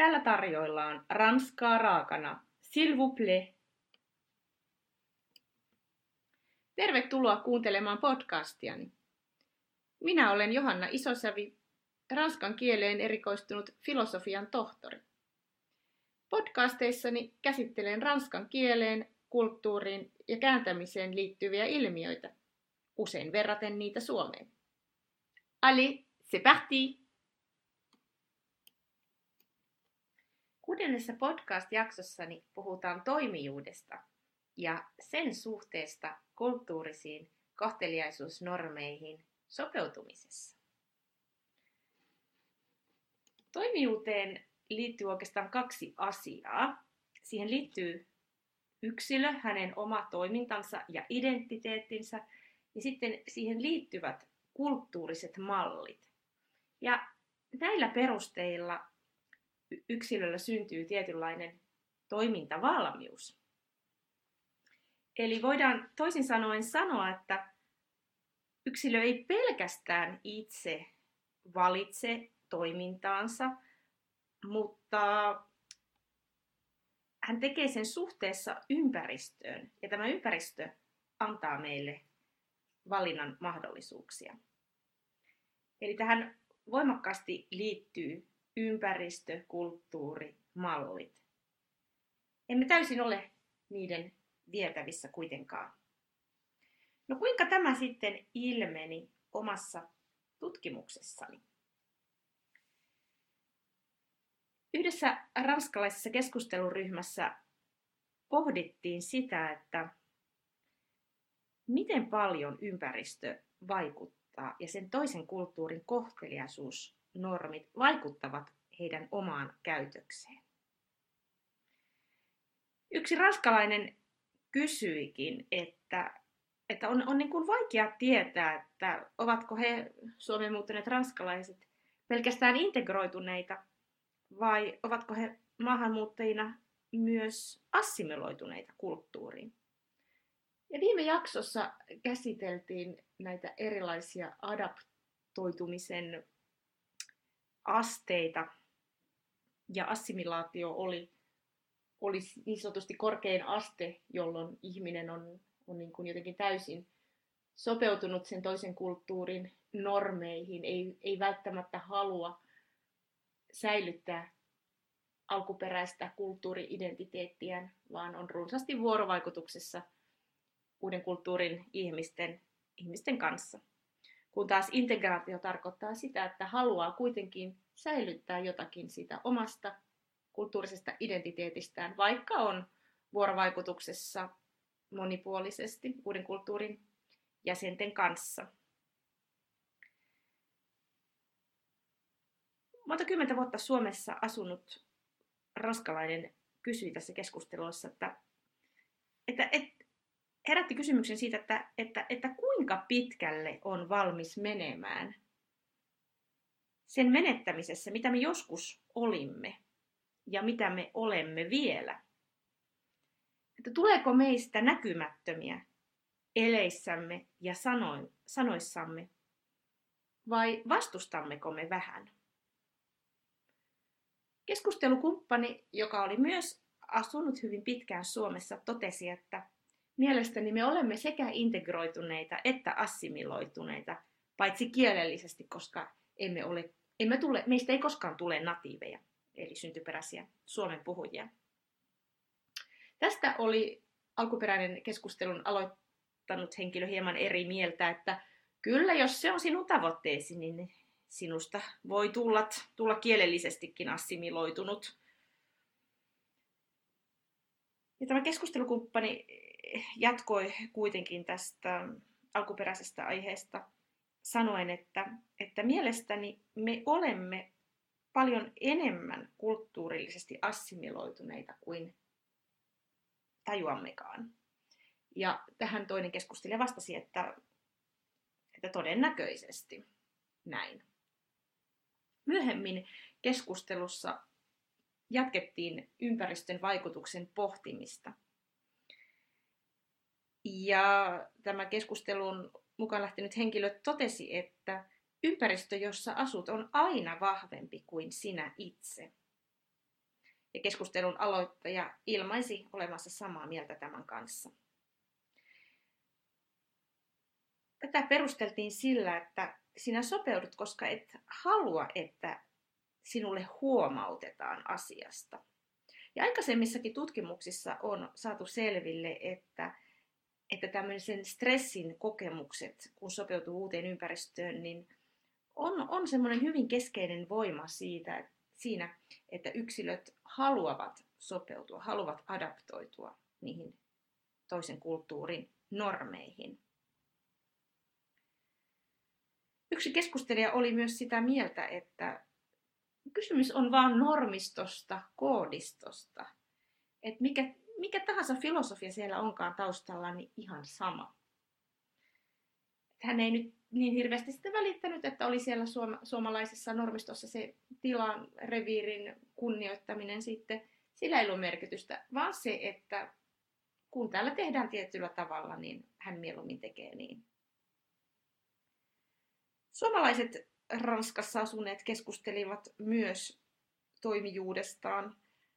Täällä tarjoillaan ranskaa raakana. S'il vous plaît. Tervetuloa kuuntelemaan podcastiani. Minä olen Johanna Isosävi, ranskan kieleen erikoistunut filosofian tohtori. Podcasteissani käsittelen ranskan kieleen, kulttuuriin ja kääntämiseen liittyviä ilmiöitä, usein verraten niitä suomeen. Allez, c'est parti! 6. podcast-jaksossani puhutaan toimijuudesta ja sen suhteesta kulttuurisiin kohteliaisuusnormeihin sopeutumisessa. Toimijuuteen liittyy oikeastaan 2 asiaa. Siihen liittyy yksilö, hänen oma toimintansa ja identiteettinsä, ja sitten siihen liittyvät kulttuuriset mallit. Ja näillä perusteilla yksilöllä syntyy tietynlainen toimintavalmius. Eli voidaan toisin sanoen sanoa, että yksilö ei pelkästään itse valitse toimintaansa, mutta hän tekee sen suhteessa ympäristöön, ja tämä ympäristö antaa meille valinnan mahdollisuuksia. Eli tähän voimakkaasti liittyy ympäristö, kulttuuri, mallit. Emme täysin ole niiden vietävissä kuitenkaan. No kuinka tämä sitten ilmeni omassa tutkimuksessani? Yhdessä ranskalaisessa keskusteluryhmässä pohdittiin sitä, että miten paljon ympäristö vaikuttaa ja sen toisen kulttuurin kohteliaisuusnormit vaikuttavat heidän omaan käytökseen. Yksi ranskalainen kysyikin, että on niin kuin vaikea tietää, että ovatko he Suomeen muuttaneet ranskalaiset pelkästään integroituneita vai ovatko he maahanmuuttajina myös assimiloituneita kulttuuriin. Ja viime jaksossa käsiteltiin näitä erilaisia adaptoitumisen asteita, ja assimilaatio oli niin sanotusti korkein aste, jolloin ihminen on niin kuin jotenkin täysin sopeutunut sen toisen kulttuurin normeihin, ei välttämättä halua säilyttää alkuperäistä kulttuuri-identiteettiään, vaan on runsaasti vuorovaikutuksessa uuden kulttuurin ihmisten kanssa. Kun taas integraatio tarkoittaa sitä, että haluaa kuitenkin säilyttää jotakin sitä omasta kulttuurisesta identiteetistään, vaikka on vuorovaikutuksessa monipuolisesti uuden kulttuurin jäsenten kanssa. Monta kymmentä vuotta Suomessa asunut ranskalainen kysyi tässä keskustelussa, että herätti kysymyksen siitä, että kuinka pitkälle on valmis menemään sen menettämisessä, mitä me joskus olimme ja mitä me olemme vielä. Että tuleeko meistä näkymättömiä eleissämme ja sanoissamme vai vastustammeko me vähän? Keskustelukumppani, joka oli myös asunut hyvin pitkään Suomessa, totesi, että mielestäni me olemme sekä integroituneita että assimiloituneita, paitsi kielellisesti, koska meistä ei koskaan tule natiiveja, eli syntyperäisiä Suomen puhujia. Tästä oli alkuperäinen keskustelun aloittanut henkilö hieman eri mieltä, että kyllä jos se on sinun tavoitteesi, niin sinusta voi tulla kielellisestikin assimiloitunut. Ja tämä keskustelukumppani jatkoi kuitenkin tästä alkuperäisestä aiheesta sanoen, että mielestäni me olemme paljon enemmän kulttuurillisesti assimiloituneita kuin tajuammekaan. Ja tähän toinen keskustelija vastasi, että todennäköisesti näin. Myöhemmin keskustelussa jatkettiin ympäristön vaikutuksen pohtimista. Ja tämä keskustelun mukaan lähtenyt henkilö totesi, että ympäristö, jossa asut, on aina vahvempi kuin sinä itse. Ja keskustelun aloittaja ilmaisi olevansa samaa mieltä tämän kanssa. Tätä perusteltiin sillä, että sinä sopeudut, koska et halua, että sinulle huomautetaan asiasta. Ja aikaisemmissakin tutkimuksissa on saatu selville, että tämmöisen stressin kokemukset, kun sopeutuu uuteen ympäristöön, niin on semmoinen hyvin keskeinen voima siinä, että yksilöt haluavat sopeutua, haluavat adaptoitua niihin toisen kulttuurin normeihin. Yksi keskustelija oli myös sitä mieltä, että kysymys on vain normistosta, koodistosta. Että mikä tahansa filosofia siellä onkaan taustalla, niin ihan sama. Hän ei nyt niin hirveästi sitä välittänyt, että oli siellä suomalaisessa normistossa se tilan, reviirin kunnioittaminen sitten. Sillä ei ollut merkitystä, vaan se, että kun täällä tehdään tietyllä tavalla, niin hän mieluummin tekee niin. Suomalaiset Ranskassa asuneet keskustelivat myös toimijuudestaan.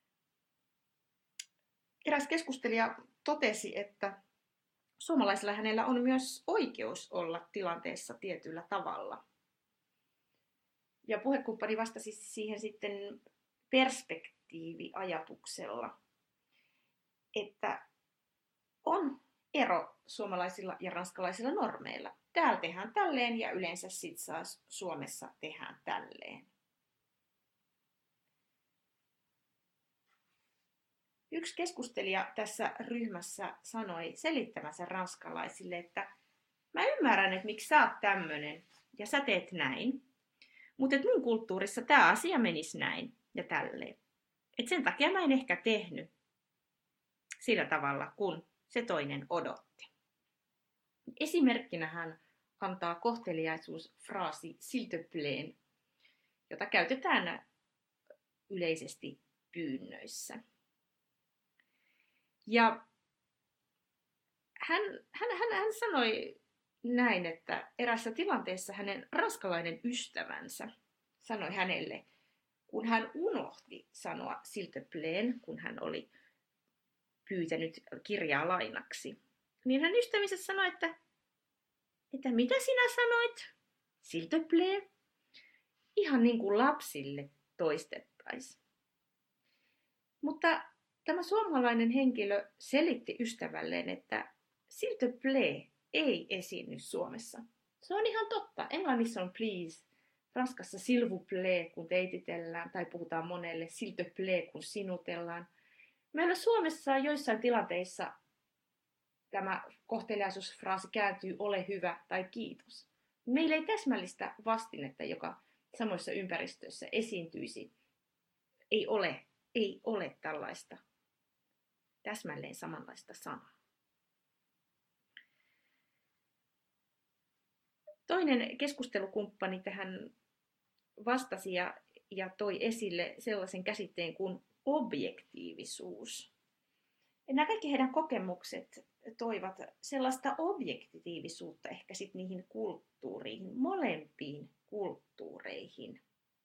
Eräs keskustelija totesi, että suomalaisilla hänellä on myös oikeus olla tilanteessa tietyllä tavalla. Ja puhekumppani vastasi siihen sitten perspektiiviajatuksella, että on ero suomalaisilla ja ranskalaisilla normeilla. Täällä tehdään tälleen ja yleensä sit Suomessa tehdään tälleen. Yksi keskustelija tässä ryhmässä sanoi selittämänsä ranskalaisille, että mä ymmärrän, että miksi sä oot tämmönen ja sä teet näin, mutta mun kulttuurissa tää asia menisi näin ja tälleen. Et sen takia mä en ehkä tehnyt sillä tavalla, kun se toinen odotti. Esimerkkinä hän antaa kohteliaisuusfraasi s'il te plaît, jota käytetään yleisesti pyynnöissä. Ja hän sanoi näin, että erässä tilanteessa hänen ranskalainen ystävänsä sanoi hänelle, kun hän unohti sanoa s'il te plaît, kun hän oli pyytänyt kirjaa lainaksi, niin hän ystävänsä sanoi, että mitä sinä sanoit? S'il te plaît? Ihan niin kuin lapsille toistettaisiin. Mutta tämä suomalainen henkilö selitti ystävälleen, että s'il te plaît ei esiinny Suomessa. Se on ihan totta. Englannissa on please, Ranskassa s'il vous plaît, kun teititellään, tai puhutaan monelle s'il te plaît, kun sinutellaan. Meillä Suomessa joissain tilanteissa tämä kohteliaisuusfraasi kääntyy ole hyvä tai kiitos. Meillä ei täsmällistä vastinetta, joka samoissa ympäristöissä esiintyisi. Ei ole tällaista täsmälleen samanlaista sanaa. Toinen keskustelukumppani tähän vastasi ja toi esille sellaisen käsitteen kuin objektiivisuus. Ja nämä kaikki heidän kokemukset toivat sellaista objektiivisuutta ehkä sitten niihin kulttuureihin, molempiin kulttuureihin.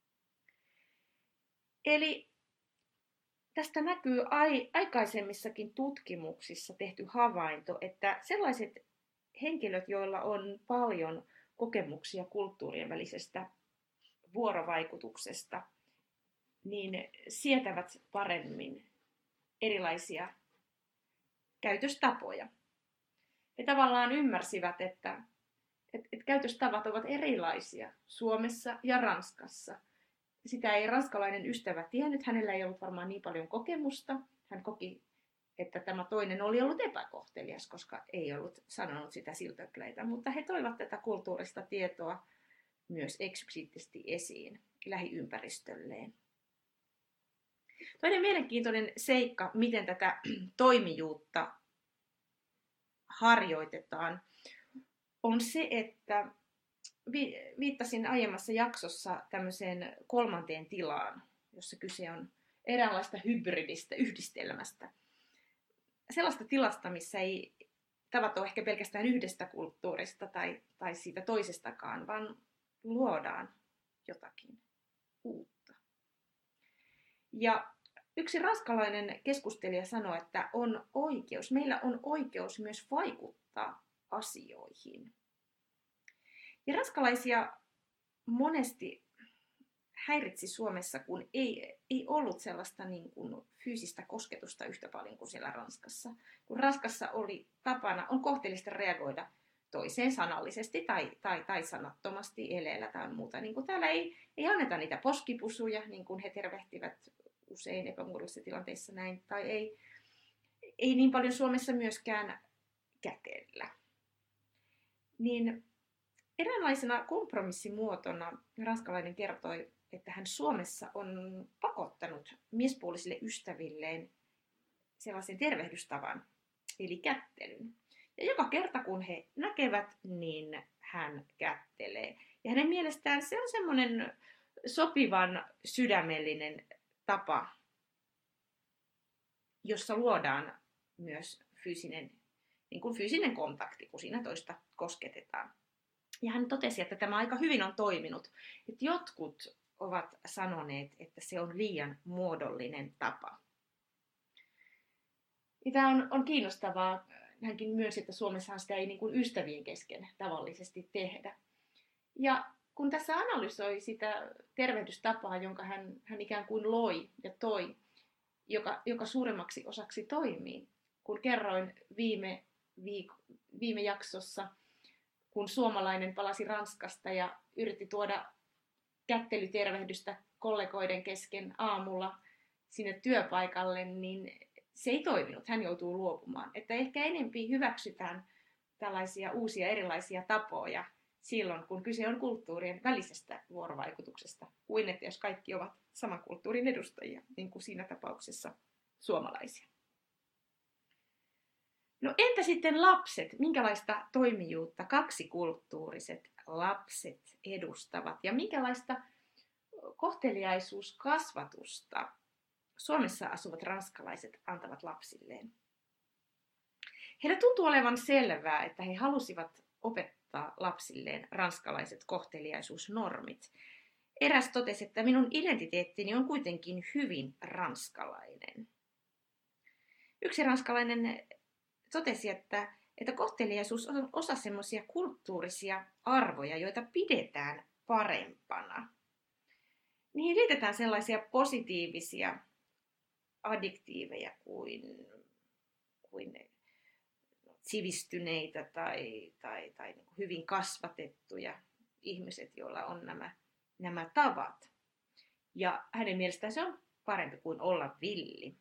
Eli tästä näkyy aikaisemmissakin tutkimuksissa tehty havainto, että sellaiset henkilöt, joilla on paljon kokemuksia kulttuurien välisestä vuorovaikutuksesta, niin sietävät paremmin erilaisia käytöstapoja. He tavallaan ymmärsivät, että käytöstavat ovat erilaisia Suomessa ja Ranskassa. Sitä ei ranskalainen ystävä tiennyt, hänellä ei ollut varmaan niin paljon kokemusta. Hän koki, että tämä toinen oli ollut epäkohtelias, koska ei ollut sanonut sitä s'il te plaît, mutta he toivat tätä kulttuurista tietoa myös eksplisiittisesti esiin lähiympäristölleen. Toinen mielenkiintoinen seikka, miten tätä toimijuutta harjoitetaan, on se, että viittasin aiemmassa jaksossa tämmöiseen kolmanteen tilaan, jossa kyse on eräänlaista hybridistä yhdistelmästä. Sellaista tilasta, missä ei tavattu ehkä pelkästään yhdestä kulttuurista tai siitä toisestakaan, vaan luodaan jotakin uutta. Ja Yksi ranskalainen keskustelija sanoi, että meillä on oikeus myös vaikuttaa asioihin. Ja ranskalaisia monesti häiritsi Suomessa, kun ei ollut sellaista niin kuin fyysistä kosketusta yhtä paljon kuin siellä Ranskassa. Kun Ranskassa on kohteellista reagoida toiseen sanallisesti tai sanattomasti eleellä tai muuta. Niin kuin täällä ei anneta niitä poskipusuja, niin kuin he tervehtivät usein epämuodollisissa tilanteissa näin, tai ei niin paljon Suomessa myöskään kätellä. Niin eräänlaisena kompromissimuotona ranskalainen kertoi, että hän Suomessa on pakottanut miespuolisille ystävilleen sellaisen tervehdystavan, eli kättelyn. Ja joka kerta kun he näkevät, niin hän kättelee. Ja hänen mielestään se on semmoinen sopivan sydämellinen tapa, jossa luodaan myös fyysinen kontakti, kun siinä toista kosketetaan. Ja hän totesi, että tämä aika hyvin on toiminut. Että jotkut ovat sanoneet, että se on liian muodollinen tapa. Ja tämä on kiinnostavaa. Hänkin myönsi, että Suomessahan sitä ei niin kuin ystävien kesken tavallisesti tehdä. Ja kun tässä analysoi sitä tervehdystapaa, jonka hän ikään kuin loi ja toi, joka suuremmaksi osaksi toimii, kun kerroin viime jaksossa, kun suomalainen palasi Ranskasta ja yritti tuoda kättelytervehdystä kollegoiden kesken aamulla sinne työpaikalle, niin se ei toiminut. Hän joutuu luopumaan. Että ehkä enempi hyväksytään tällaisia uusia erilaisia tapoja silloin, kun kyse on kulttuurien välisestä vuorovaikutuksesta, kuin että jos kaikki ovat saman kulttuurin edustajia, niin kuin siinä tapauksessa suomalaisia. No entä sitten lapset? Minkälaista toimijuutta kaksikulttuuriset lapset edustavat ja minkälaista kohteliaisuuskasvatusta Suomessa asuvat ranskalaiset antavat lapsilleen? Heillä tuntuu olevan selvää, että he halusivat opettaa lapsilleen ranskalaiset kohteliaisuusnormit. Eräs totesi, että minun identiteettini on kuitenkin hyvin ranskalainen. Yksi ranskalainen totesi, että kohteliaisuus on osa semmoisia kulttuurisia arvoja, joita pidetään parempana. Niihin liitetään sellaisia positiivisia addiktiiveja kuin sivistyneitä tai hyvin kasvatettuja ihmiset, joilla on nämä tavat. Ja hänen mielestään se on parempi kuin olla villi,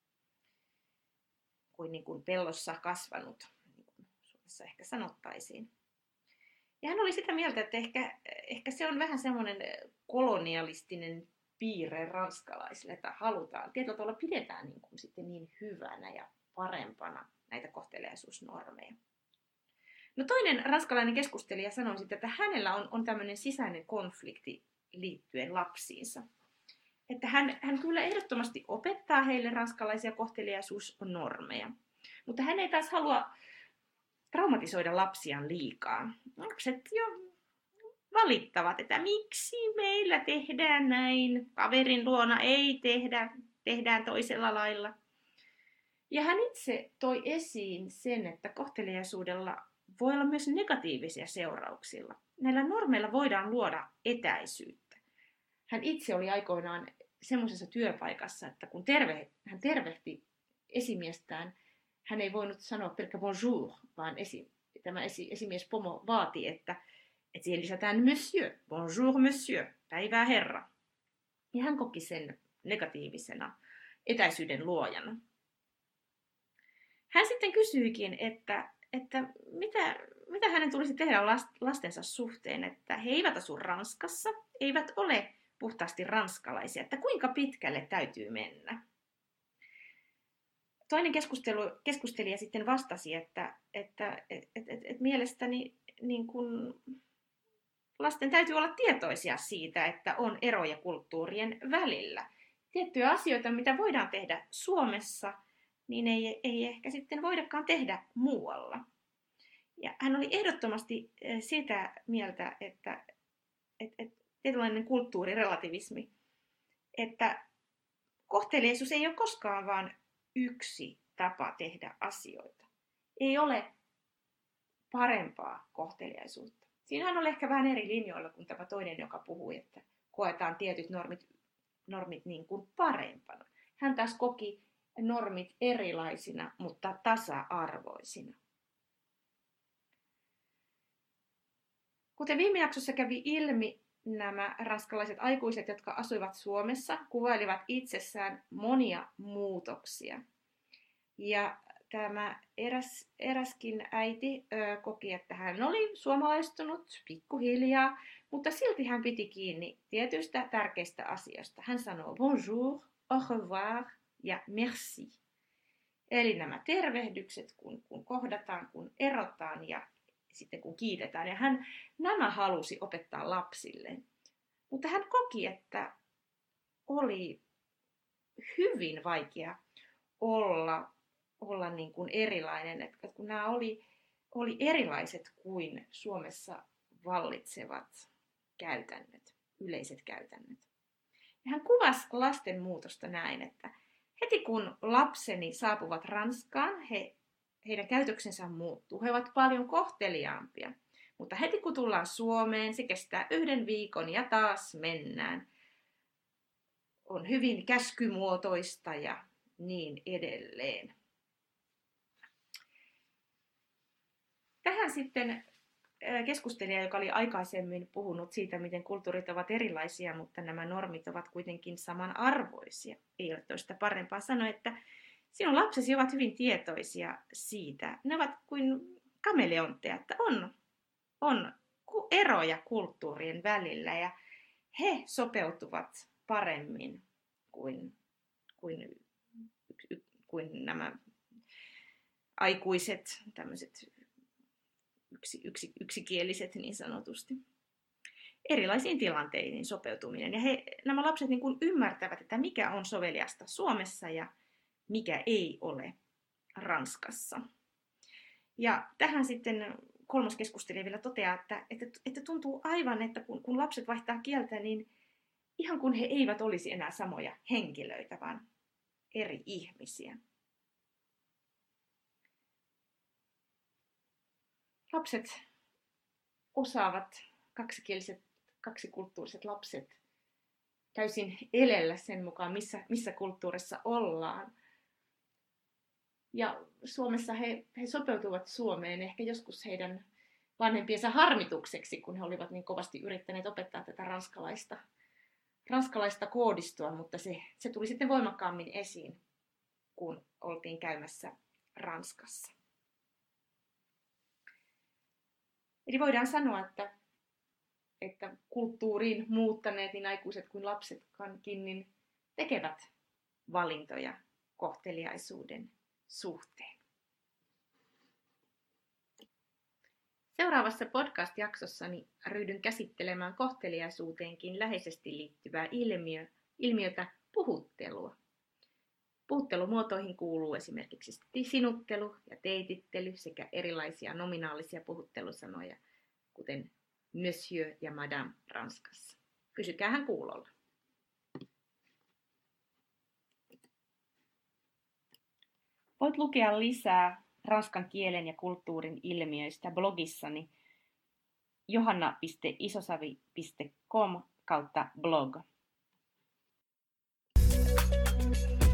kuin pellossa kasvanut, niin kuin Suomessa ehkä sanottaisiin. Ja hän oli sitä mieltä, että ehkä se on vähän semmoinen kolonialistinen piirre ranskalaisille, että halutaan, tietyllä tavalla pidetään niin hyvänä ja parempana näitä kohteliaisuusnormeja. No toinen ranskalainen keskustelija sanoi sitten, että hänellä on tämmöinen sisäinen konflikti liittyen lapsiinsa. Että hän kyllä ehdottomasti opettaa heille ranskalaisia kohteliaisuusnormeja, mutta hän ei taas halua traumatisoida lapsiaan liikaa. Lapset jo valittavat, että miksi meillä tehdään näin, kaverin luona ei tehdä, tehdään toisella lailla. Ja hän itse toi esiin sen, että kohteliaisuudella voi olla myös negatiivisia seurauksia. Näillä normeilla voidaan luoda etäisyyttä. Hän itse oli aikoinaan semmoisessa työpaikassa, että kun hän tervehti esimiestään, hän ei voinut sanoa pelkkä bonjour, vaan tämä esimies Pomo vaati, että siihen lisätään monsieur, bonjour monsieur, päivää herra. Ja hän koki sen negatiivisena etäisyyden luojana. Hän sitten kysyikin, että mitä hänen tulisi tehdä lastensa suhteen, että he eivät asu Ranskassa, eivät ole puhtaasti ranskalaisia, että kuinka pitkälle täytyy mennä. Toinen keskustelija sitten vastasi, että mielestäni niin kun lasten täytyy olla tietoisia siitä, että on eroja kulttuurien välillä. Tiettyjä asioita, mitä voidaan tehdä Suomessa, niin ei ehkä sitten voidakaan tehdä muualla. Ja hän oli ehdottomasti sitä mieltä, että tietynlainen kulttuurirelativismi, että kohteliaisuus ei ole koskaan vaan yksi tapa tehdä asioita. Ei ole parempaa kohteliaisuutta. Siinähän on ehkä vähän eri linjoilla kuin tämä toinen, joka puhui, että koetaan tietyt normit niin kuin parempana. Hän taas koki normit erilaisina, mutta tasa-arvoisina. Kuten viime jaksossa kävi ilmi, nämä ranskalaiset aikuiset, jotka asuivat Suomessa, kuvailivat itsessään monia muutoksia. Ja tämä eräskin äiti koki, että hän oli suomalaistunut pikkuhiljaa, mutta silti hän piti kiinni tietyistä tärkeistä asioista. Hän sanoi bonjour, au revoir ja merci. Eli nämä tervehdykset, kun kohdataan, kun erotaan ja sitten kun kiitetään. Ja hän nämä halusi opettaa lapsille. Mutta hän koki, että oli hyvin vaikea olla niin kuin erilainen, että kun nämä oli erilaiset kuin Suomessa vallitsevat käytännöt, yleiset käytännöt. Ja hän kuvasi lasten muutosta näin, että heti kun lapseni saapuvat Ranskaan, heidän käytöksensä muuttuu. He ovat paljon kohteliaampia. Mutta heti kun tullaan Suomeen, se kestää 1 viikon ja taas mennään. On hyvin käskymuotoista ja niin edelleen. Tähän sitten keskustelija, joka oli aikaisemmin puhunut siitä, miten kulttuurit ovat erilaisia, mutta nämä normit ovat kuitenkin samanarvoisia. Ei ole toista parempaa sanoa, että sinun lapsesi ovat hyvin tietoisia siitä. Ne ovat kuin kameleontteja, että on eroja kulttuurien välillä ja he sopeutuvat paremmin kuin nämä aikuiset, tämmöiset yksikieliset niin sanotusti. Erilaisiin tilanteisiin sopeutuminen. Ja nämä lapset niin kuin ymmärtävät, että mikä on soveliasta Suomessa ja mikä ei ole Ranskassa. Ja tähän sitten kolmas keskustelija vielä toteaa, että tuntuu aivan, että kun lapset vaihtaa kieltä, niin ihan kun he eivät olisi enää samoja henkilöitä, vaan eri ihmisiä. Lapset osaavat, kaksikulttuuriset lapset, täysin elellä sen mukaan, missä kulttuurissa ollaan. Ja Suomessa he sopeutuvat Suomeen ehkä joskus heidän vanhempiensa harmitukseksi, kun he olivat niin kovasti yrittäneet opettaa tätä ranskalaista koodistoa, mutta se tuli sitten voimakkaammin esiin, kun oltiin käymässä Ranskassa. Eli voidaan sanoa, että kulttuuriin muuttaneet niin aikuiset kuin lapsetkin niin tekevät valintoja kohteliaisuuden suhteen. Seuraavassa podcast-jaksossani ryhdyn käsittelemään kohteliaisuuteenkin läheisesti liittyvää ilmiötä puhuttelua. Puhuttelumuotoihin kuuluu esimerkiksi sinuttelu ja teitittely sekä erilaisia nominaalisia puhuttelusanoja, kuten monsieur ja madame Ranskassa. Pysykäähän kuulolla. Voit lukea lisää ranskan kielen ja kulttuurin ilmiöistä blogissani johanna.isosavi.com/blog.